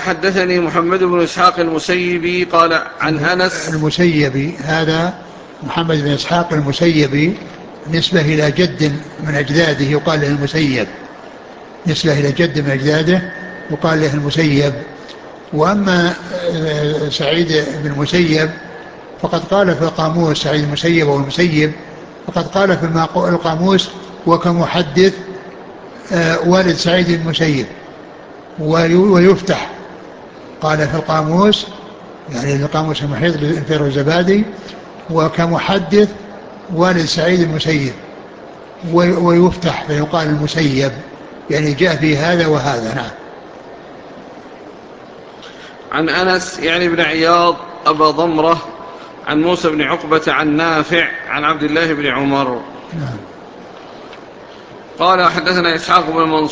حدثني محمد بن إسحاق المسيبي قال عن أنس. المسيبي هذا محمد بن إسحاق المسيبي نسبة إلى جد من أجداده يقال له المسيب، نسبة إلى جد من أجداده يقال له المسيب. وأما سعيد بن المسيب فقد قال في القاموس سعيد المسيب والمسيب، فقد قال في القاموس وكمحدث والد سعيد المسيب، ويفتح قال في القاموس يعني القاموس المحيط للفيروزبادي وكمحدث والد سعيد المسيب، ويفتح فيقال المسيب، يعني جاء في هذا وهذا. نعم. عن أنس يعني بن عياض أبا ضمرة عن موسى بن عقبة عن نافع عن عبد الله بن عمر. نعم. قال حدثنا إسحاق بن منصور